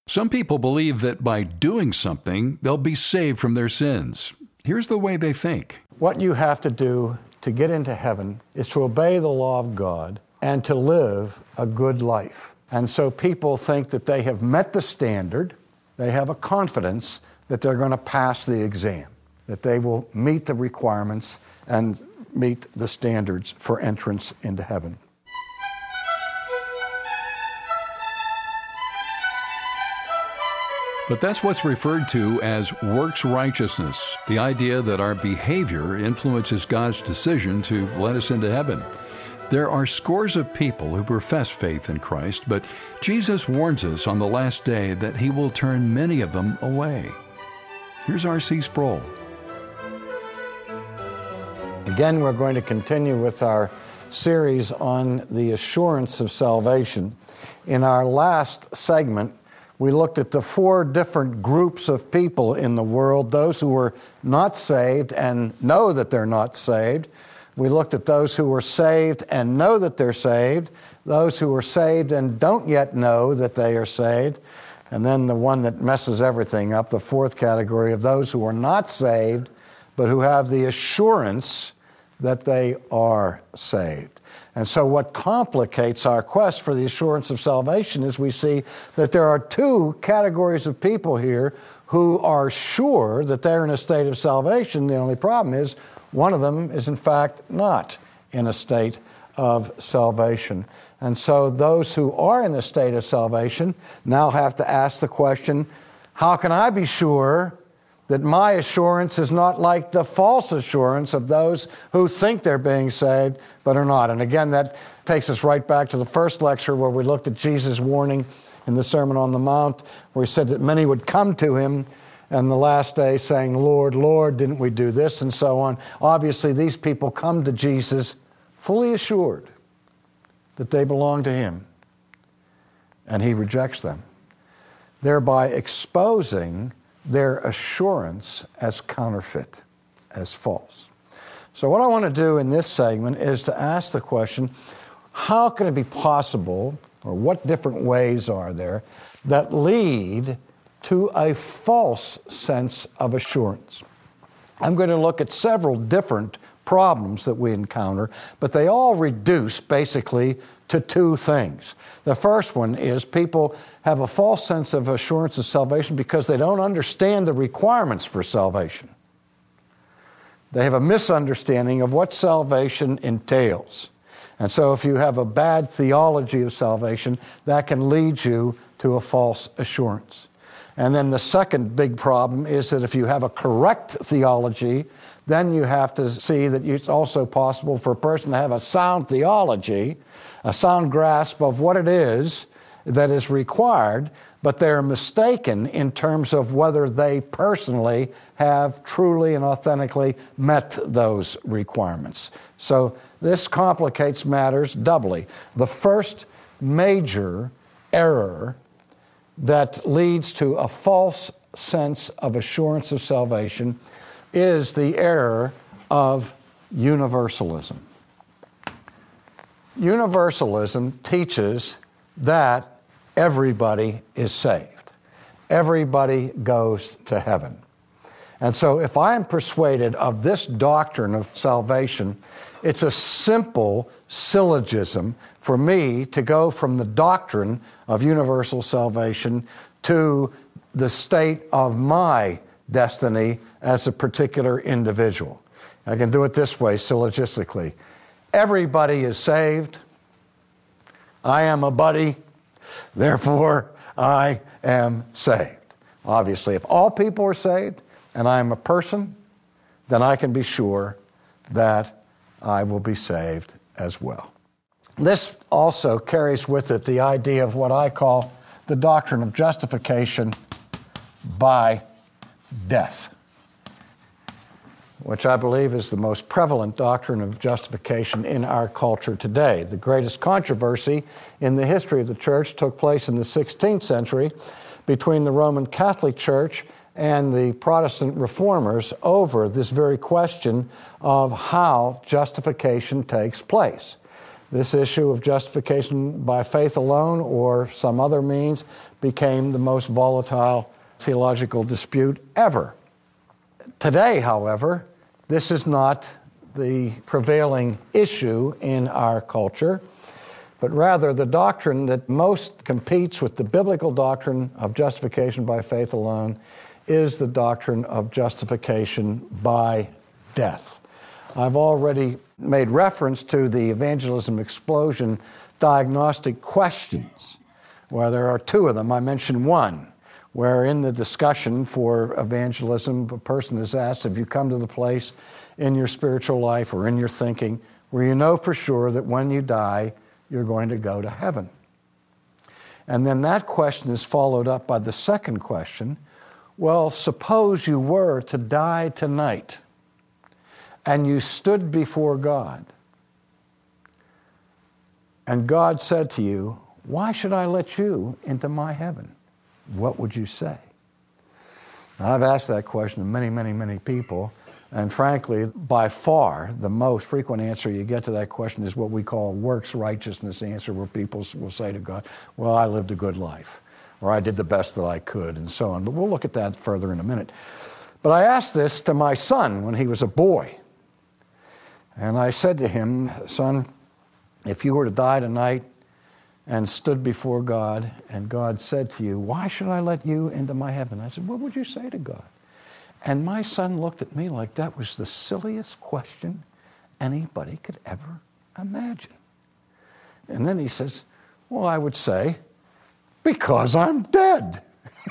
Some people believe that by doing something, they'll be saved from their sins. Here's the way they think. What you have to do to get into heaven is to obey the law of God and to live a good life. And so people think that they have met the standard. They have a confidence that they're going to pass the exam, that they will meet the requirements and meet the standards for entrance into heaven. But that's what's referred to as works righteousness, the idea that our behavior influences God's decision to let us into heaven. There are scores of people who profess faith in Christ, but Jesus warns us on the last day that he will turn many of them away. Here's R.C. Sproul. Again, we're going to continue with our series on the assurance of salvation. In our last segment, we looked at the four different groups of people in the world, those who were not saved and know that they're not saved. We looked at those who were saved and know that they're saved, those who are saved and don't yet know that they are saved, and then the one that messes everything up, the fourth category of those who are not saved, but who have the assurance that they are saved. And so what complicates our quest for the assurance of salvation is we see that there are two categories of people here who are sure that they're in a state of salvation. The only problem is one of them is in fact not in a state of salvation. And so those who are in a state of salvation now have to ask the question, how can I be sure that my assurance is not like the false assurance of those who think they're being saved but are not? And again, that takes us right back to the first lecture where we looked at Jesus' warning in the Sermon on the Mount, where he said that many would come to him in the last day saying, Lord, Lord, didn't we do this, and so on. Obviously, these people come to Jesus fully assured that they belong to him, and he rejects them, thereby exposing their assurance as counterfeit, as false. So what I want to do in this segment is to ask the question, how can it be possible, or what different ways are there, that lead to a false sense of assurance? I'm going to look at several different problems that we encounter, but they all reduce basically to two things. The first one is people have a false sense of assurance of salvation because they don't understand the requirements for salvation. They have a misunderstanding of what salvation entails. And so if you have a bad theology of salvation, that can lead you to a false assurance. And then the second big problem is that if you have a correct theology, then you have to see that it's also possible for a person to have a sound theology, a sound grasp of what it is that is required, but they're mistaken in terms of whether they personally have truly and authentically met those requirements. So this complicates matters doubly. The first major error that leads to a false sense of assurance of salvation is the error of universalism. Universalism teaches that everybody is saved. Everybody goes to heaven. And so if I am persuaded of this doctrine of salvation, it's a simple syllogism for me to go from the doctrine of universal salvation to the state of my destiny as a particular individual. I can do it this way, syllogistically. Everybody is saved. I am a buddy. Therefore, I am saved. Obviously, if all people are saved and I am a person, then I can be sure that I will be saved as well. This also carries with it the idea of what I call the doctrine of justification by death, which I believe is the most prevalent doctrine of justification in our culture today. The greatest controversy in the history of the church took place in the 16th century between the Roman Catholic Church and the Protestant reformers over this very question of how justification takes place. This issue of justification by faith alone or some other means became the most volatile theological dispute ever. Today, however, this is not the prevailing issue in our culture, but rather the doctrine that most competes with the biblical doctrine of justification by faith alone is the doctrine of justification by death. I've already made reference to the Evangelism Explosion diagnostic questions, where there are two of them. I mentioned one, where in the discussion for evangelism, a person is asked, have you come to the place in your spiritual life or in your thinking where you know for sure that when you die, you're going to go to heaven? And then that question is followed up by the second question, well, suppose you were to die tonight and you stood before God, and God said to you, why should I let you into my heaven? What would you say? Now, I've asked that question to many, many, many people, and frankly, by far, the most frequent answer you get to that question is what we call works righteousness answer, where people will say to God, well, I lived a good life, or I did the best that I could, and so on. But we'll look at that further in a minute. But I asked this to my son when he was a boy. And I said to him, son, if you were to die tonight and stood before God, and God said to you, why should I let you into my heaven? I said, what would you say to God? And my son looked at me like that was the silliest question anybody could ever imagine. And then he says, well, I would say, because I'm dead.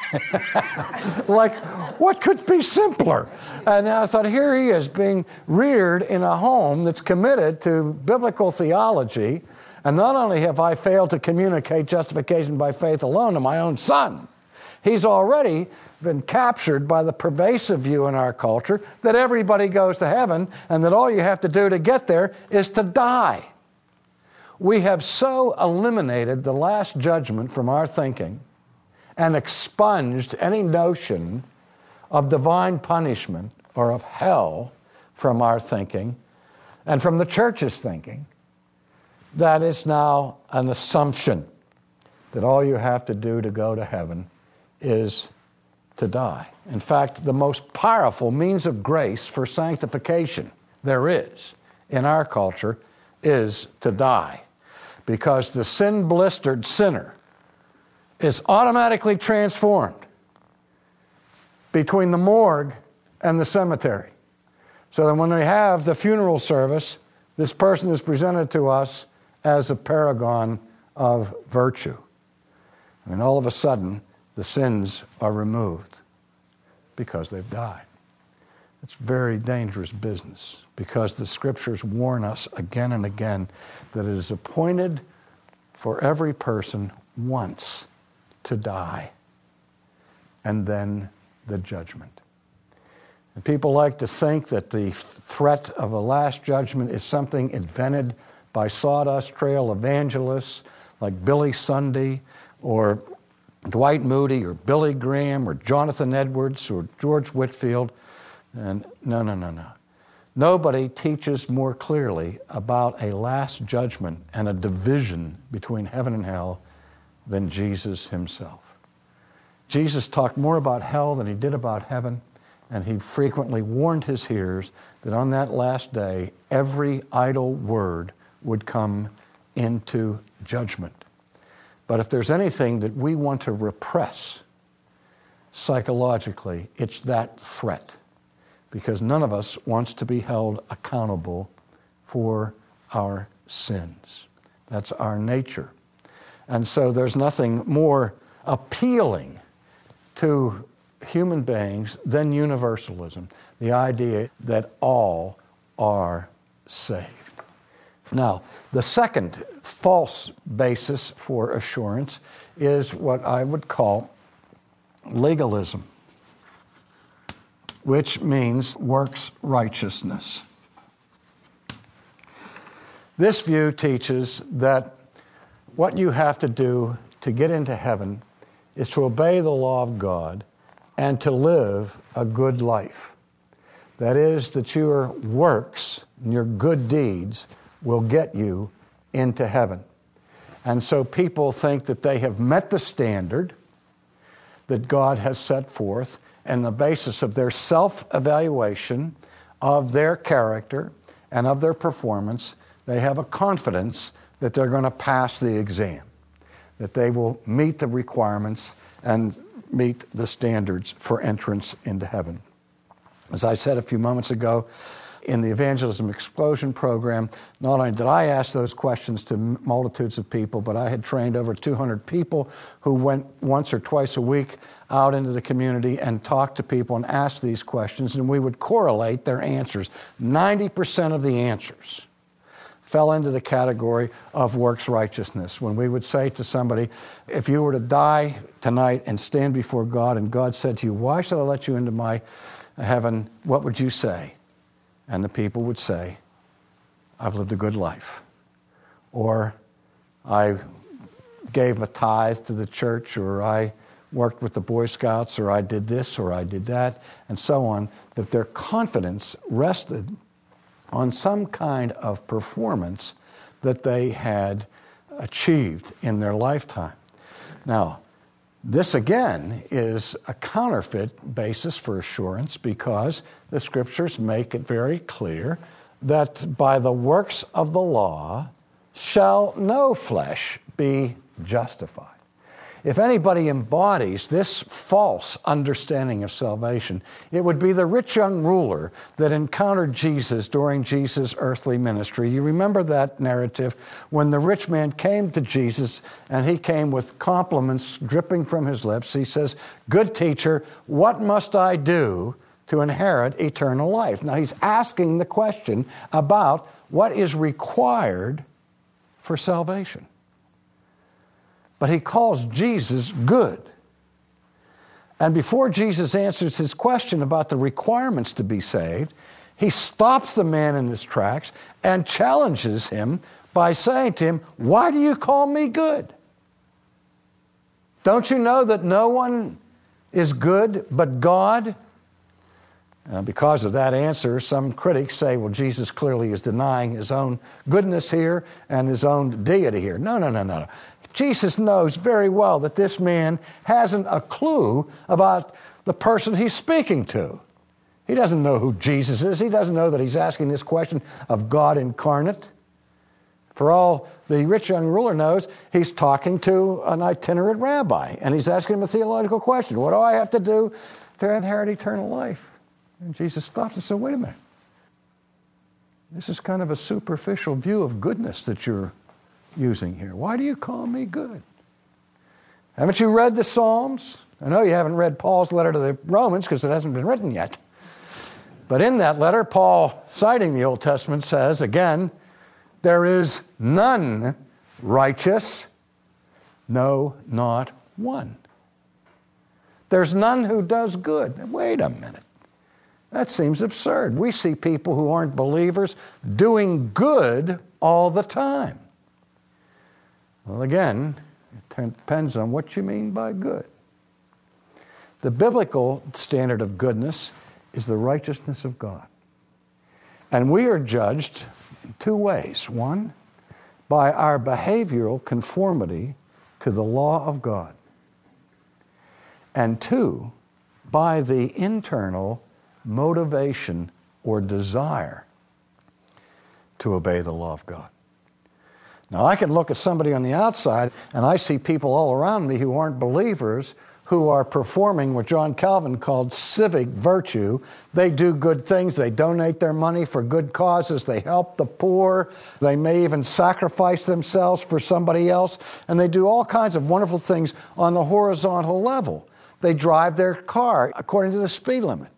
Like, what could be simpler? And I thought, here he is being reared in a home that's committed to biblical theology, and not only have I failed to communicate justification by faith alone to my own son, he's already been captured by the pervasive view in our culture that everybody goes to heaven and that all you have to do to get there is to die. We have so eliminated the last judgment from our thinking and expunged any notion of divine punishment or of hell from our thinking and from the church's thinking, that it's now an assumption that all you have to do to go to heaven is to die. In fact, the most powerful means of grace for sanctification there is in our culture is to die, because the sin-blistered sinner is automatically transformed between the morgue and the cemetery. So that when we have the funeral service, this person is presented to us as a paragon of virtue. And all of a sudden, the sins are removed because they've died. It's very dangerous business, because the Scriptures warn us again and again that it is appointed for every person once to die, and then the judgment. And people like to think that the threat of a last judgment is something invented by sawdust trail evangelists like Billy Sunday or Dwight Moody or Billy Graham or Jonathan Edwards or George Whitefield. And no. Nobody teaches more clearly about a last judgment and a division between heaven and hell than Jesus himself. Jesus talked more about hell than he did about heaven, and he frequently warned his hearers that on that last day, every idle word would come into judgment. But if there's anything that we want to repress psychologically, it's that threat, because none of us wants to be held accountable for our sins. That's our nature. And so there's nothing more appealing to human beings than universalism, the idea that all are saved. Now, the second false basis for assurance is what I would call legalism, which means works righteousness. This view teaches that what you have to do to get into heaven is to obey the law of God and to live a good life. That is, that your works and your good deeds will get you into heaven. And so people think that they have met the standard that God has set forth, and the basis of their self-evaluation of their character and of their performance, they have a confidence that they're going to pass the exam, that they will meet the requirements and meet the standards for entrance into heaven. As I said a few moments ago, in the Evangelism Explosion program, not only did I ask those questions to multitudes of people, but I had trained over 200 people who went once or twice a week out into the community and talked to people and asked these questions, and we would correlate their answers. 90% of the answers fell into the category of works righteousness. When we would say to somebody, if you were to die tonight and stand before God, and God said to you, why should I let you into my heaven, what would you say? And the people would say, I've lived a good life. Or I gave a tithe to the church, or I worked with the Boy Scouts, or I did this, or I did that, and so on, that their confidence rested on some kind of performance that they had achieved in their lifetime. Now, this again is a counterfeit basis for assurance, because the Scriptures make it very clear that by the works of the law shall no flesh be justified. If anybody embodies this false understanding of salvation, it would be the rich young ruler that encountered Jesus during Jesus' earthly ministry. You remember that narrative when the rich man came to Jesus, and he came with compliments dripping from his lips. He says, "Good teacher, what must I do to inherit eternal life?" Now he's asking the question about what is required for salvation. But he calls Jesus good. And before Jesus answers his question about the requirements to be saved, he stops the man in his tracks and challenges him by saying to him, "Why do you call me good? Don't you know that no one is good but God?" Because of that answer, some critics say, well, Jesus clearly is denying his own goodness here and his own deity here. No. Jesus knows very well that this man hasn't a clue about the person he's speaking to. He doesn't know who Jesus is. He doesn't know that he's asking this question of God incarnate. For all the rich young ruler knows, he's talking to an itinerant rabbi, and he's asking him a theological question. What do I have to do to inherit eternal life? And Jesus stops and says, wait a minute. This is kind of a superficial view of goodness that you're using here. Why do you call me good? Haven't you read the Psalms? I know you haven't read Paul's letter to the Romans because it hasn't been written yet. But in that letter, Paul, citing the Old Testament, says, again, there is none righteous, no, not one. There's none who does good. Wait a minute. That seems absurd. We see people who aren't believers doing good all the time. Well, again, it depends on what you mean by good. The biblical standard of goodness is the righteousness of God. And we are judged in two ways. One, by our behavioral conformity to the law of God. And two, by the internal motivation or desire to obey the law of God. Now, I can look at somebody on the outside, and I see people all around me who aren't believers who are performing what John Calvin called civic virtue. They do good things. They donate their money for good causes. They help the poor. They may even sacrifice themselves for somebody else. And they do all kinds of wonderful things on the horizontal level. They drive their car according to the speed limit.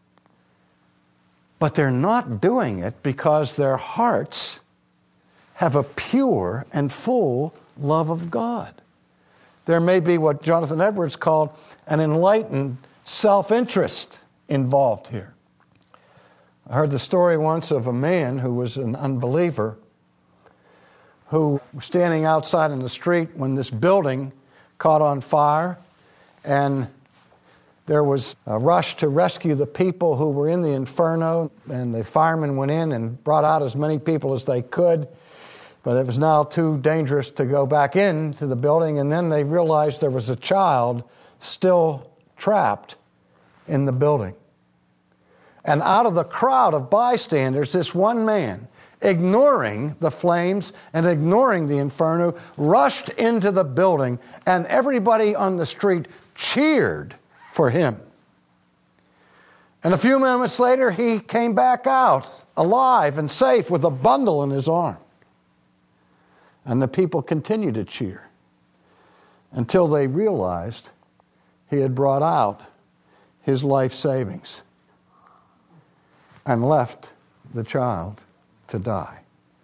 But they're not doing it because their hearts have a pure and full love of God. There may be what Jonathan Edwards called an enlightened self-interest involved here. I heard the story once of a man who was an unbeliever who was standing outside in the street when this building caught on fire, and there was a rush to rescue the people who were in the inferno, and the firemen went in and brought out as many people as they could. But it was now too dangerous to go back into the building, and then they realized there was a child still trapped in the building. And out of the crowd of bystanders, this one man, ignoring the flames and ignoring the inferno, rushed into the building, and everybody on the street cheered for him. And a few moments later, he came back out, alive and safe, with a bundle in his arm. And the people continued to cheer until they realized he had brought out his life savings and left the child to die.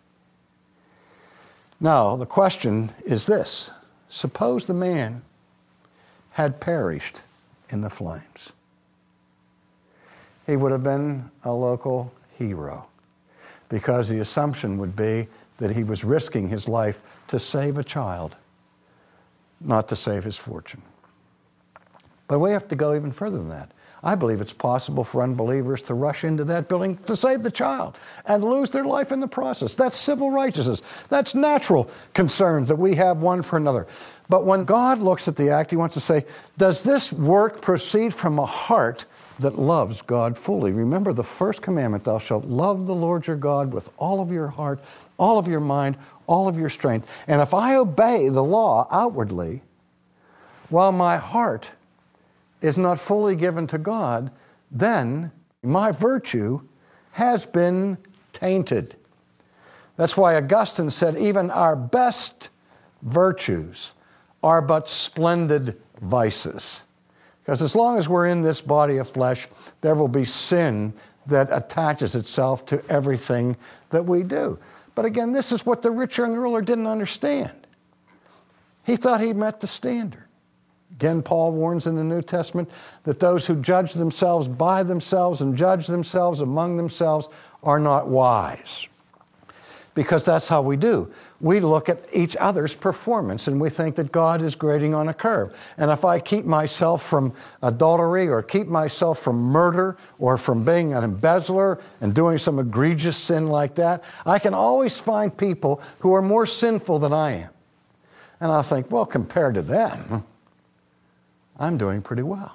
Now, the question is this: suppose the man had perished in the flames. He would have been a local hero, because the assumption would be that he was risking his life to save a child, not to save his fortune. But we have to go even further than that. I believe it's possible for unbelievers to rush into that building to save the child and lose their life in the process. That's civil righteousness. That's natural concerns that we have one for another. But when God looks at the act, he wants to say, does this work proceed from a heart that loves God fully? Remember the first commandment, thou shalt love the Lord your God with all of your heart, all of your mind, all of your strength. And if I obey the law outwardly, while my heart is not fully given to God, then my virtue has been tainted. That's why Augustine said even our best virtues are but splendid vices. Because as long as we're in this body of flesh, there will be sin that attaches itself to everything that we do. But again, this is what the rich young ruler didn't understand. He thought he met the standard. Again, Paul warns in the New Testament that those who judge themselves by themselves and judge themselves among themselves are not wise. Because that's how we do. We look at each other's performance and we think that God is grading on a curve. And if I keep myself from adultery or keep myself from murder or from being an embezzler and doing some egregious sin like that, I can always find people who are more sinful than I am. And I'll think, well, compared to them, I'm doing pretty well.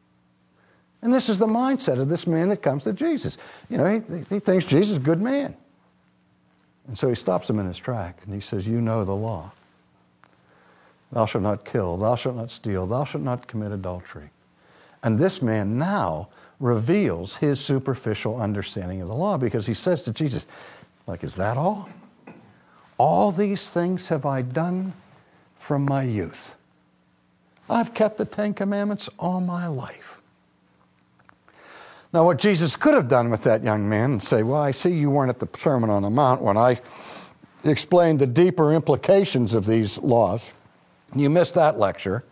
And this is the mindset of this man that comes to Jesus. You know, he thinks Jesus is a good man. And so he stops him in his track and he says, you know the law. Thou shalt not kill, thou shalt not steal, thou shalt not commit adultery. And this man now reveals his superficial understanding of the law, because he says to Jesus, like, is that all? All these things have I done from my youth. I've kept the Ten Commandments all my life. Now, what Jesus could have done with that young man and say, well, I see you weren't at the Sermon on the Mount when I explained the deeper implications of these laws. You missed that lecture.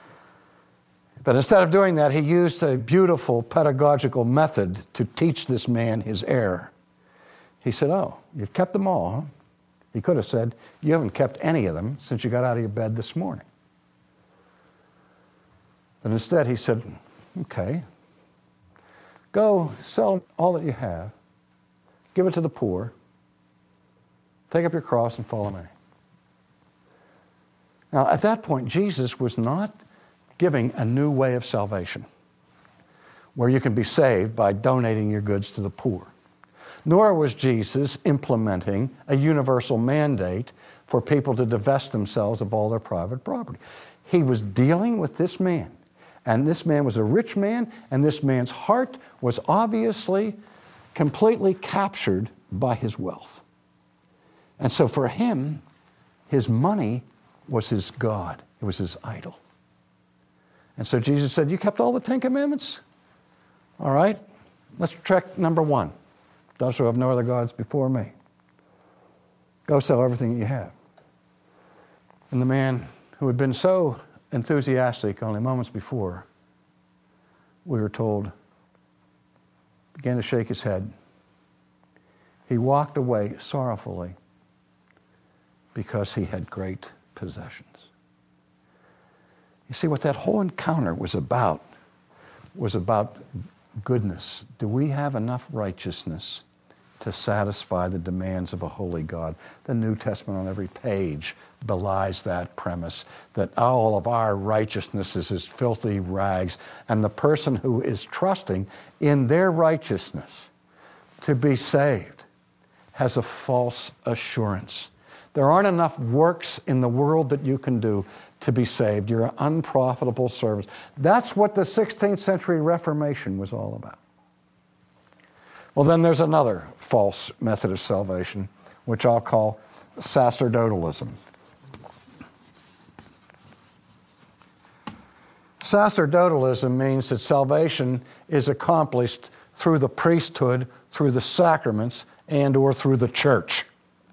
But instead of doing that, he used a beautiful pedagogical method to teach this man his error. He said, oh, you've kept them all, huh? He could have said, you haven't kept any of them since you got out of your bed this morning. But instead he said, okay, go sell all that you have, give it to the poor, take up your cross and follow me. Now, at that point, Jesus was not giving a new way of salvation where you can be saved by donating your goods to the poor. Nor was Jesus implementing a universal mandate for people to divest themselves of all their private property. He was dealing with this man. And this man was a rich man, and this man's heart was obviously completely captured by his wealth. And so for him, his money was his God. It was his idol. And so Jesus said, you kept all the Ten Commandments? All right, let's check number 1. Thou shalt have no other gods before me. Go sell everything that you have. And the man who had been so enthusiastic only moments before, we were told, began to shake his head. He walked away sorrowfully because he had great possessions. You see, what that whole encounter was about goodness. Do we have enough righteousness to satisfy the demands of a holy God. The New Testament on every page belies that premise, that all of our righteousness is as filthy rags, and the person who is trusting in their righteousness to be saved has a false assurance. There aren't enough works in the world that you can do to be saved. You're an unprofitable servant. That's what the 16th century Reformation was all about. Well, then there's another false method of salvation, which I'll call sacerdotalism. Sacerdotalism means that salvation is accomplished through the priesthood, through the sacraments, and or through the church.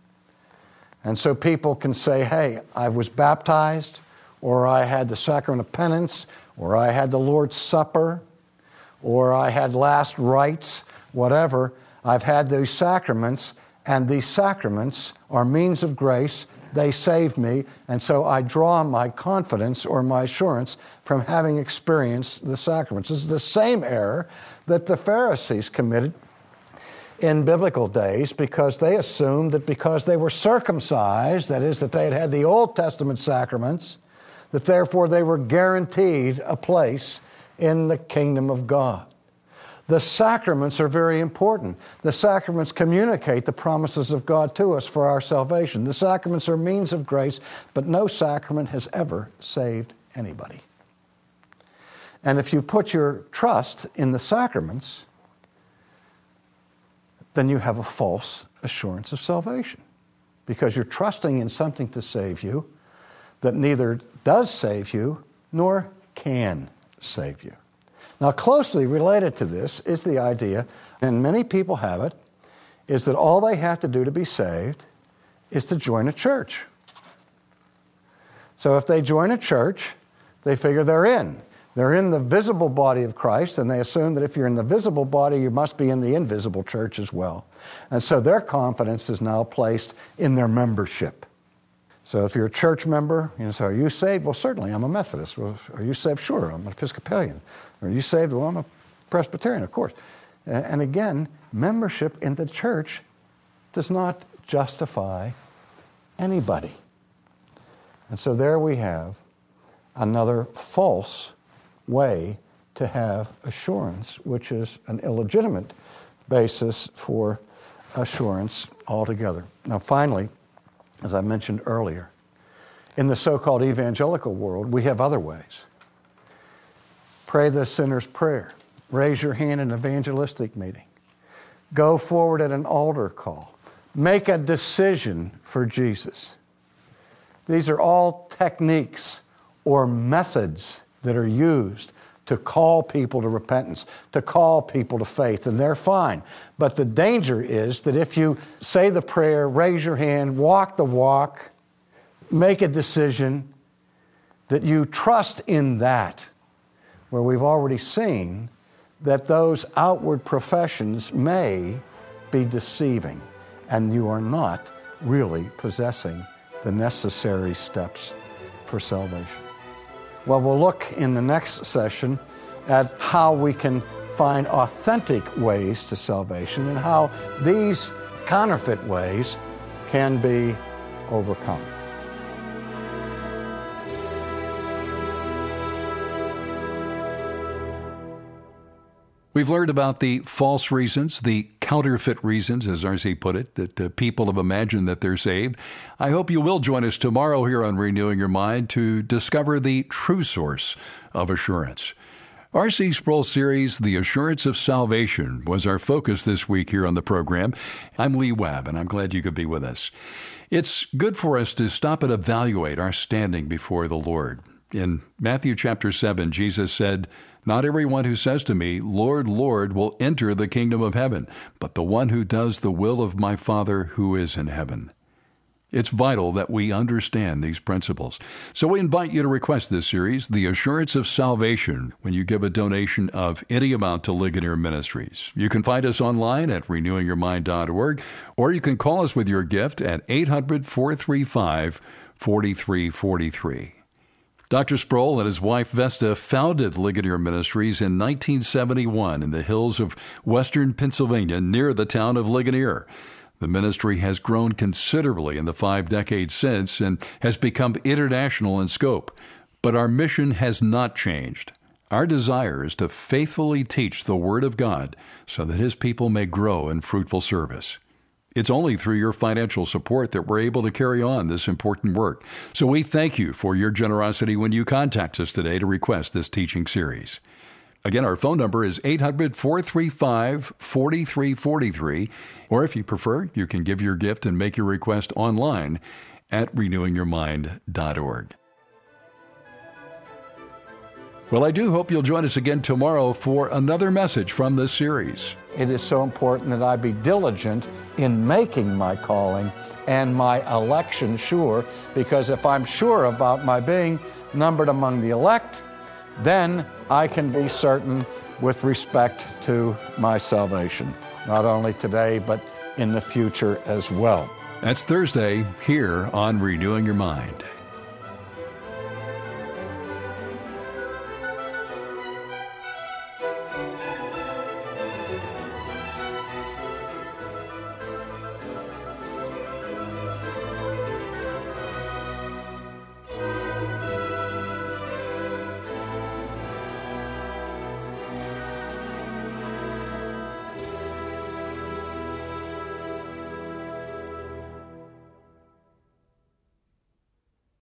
And so people can say, hey, I was baptized, or I had the sacrament of penance, or I had the Lord's Supper, or I had last rites, whatever. I've had these sacraments, and these sacraments are means of grace. They save me, and so I draw my confidence or my assurance from having experienced the sacraments. This is the same error that the Pharisees committed in biblical days, because they assumed that because they were circumcised, that is, that they had had the Old Testament sacraments, that therefore they were guaranteed a place in the kingdom of God. The sacraments are very important. The sacraments communicate the promises of God to us for our salvation. The sacraments are means of grace, but no sacrament has ever saved anybody. And if you put your trust in the sacraments, then you have a false assurance of salvation, because you're trusting in something to save you that neither does save you nor can save you. Now, closely related to this is the idea, and many people have it, is that all they have to do to be saved is to join a church. So if they join a church, they figure they're in. They're in the visible body of Christ, and they assume that if you're in the visible body, you must be in the invisible church as well. And so their confidence is now placed in their membership. So if you're a church member, you say, are you saved? Well, certainly, I'm a Methodist. Well, are you saved? Sure, I'm an Episcopalian. Are you saved? Well, I'm a Presbyterian, of course. And again, membership in the church does not justify anybody. And so there we have another false way to have assurance, which is an illegitimate basis for assurance altogether. Now, finally, as I mentioned earlier, in the so-called evangelical world, we have other ways. Pray the sinner's prayer. Raise your hand in an evangelistic meeting. Go forward at an altar call. Make a decision for Jesus. These are all techniques or methods that are used to call people to repentance, to call people to faith, and they're fine. But the danger is that if you say the prayer, raise your hand, walk the walk, make a decision, that you trust in that, where we've already seen that those outward professions may be deceiving, and you are not really possessing the necessary steps for salvation. Well, we'll look in the next session at how we can find authentic ways to salvation and how these counterfeit ways can be overcome. We've learned about the false reasons, the counterfeit reasons, as R.C. put it, that people have imagined that they're saved. I hope you will join us tomorrow here on Renewing Your Mind to discover the true source of assurance. R.C. Sproul's series, The Assurance of Salvation, was our focus this week here on the program. I'm Lee Webb, and I'm glad you could be with us. It's good for us to stop and evaluate our standing before the Lord. In Matthew chapter 7, Jesus said, "Not everyone who says to me, 'Lord, Lord,' will enter the kingdom of heaven, but the one who does the will of my Father who is in heaven." It's vital that we understand these principles. So we invite you to request this series, The Assurance of Salvation, when you give a donation of any amount to Ligonier Ministries. You can find us online at renewingyourmind.org, or you can call us with your gift at 800-435-4343. Dr. Sproul and his wife Vesta founded Ligonier Ministries in 1971 in the hills of western Pennsylvania near the town of Ligonier. The ministry has grown considerably in the 5 decades since and has become international in scope. But our mission has not changed. Our desire is to faithfully teach the Word of God so that His people may grow in fruitful service. It's only through your financial support that we're able to carry on this important work. So we thank you for your generosity when you contact us today to request this teaching series. Again, our phone number is 800-435-4343, or if you prefer, you can give your gift and make your request online at renewingyourmind.org. Well, I do hope you'll join us again tomorrow for another message from this series. It is so important that I be diligent in making my calling and my election sure, because if I'm sure about my being numbered among the elect, then I can be certain with respect to my salvation, not only today, but in the future as well. That's Thursday here on Renewing Your Mind.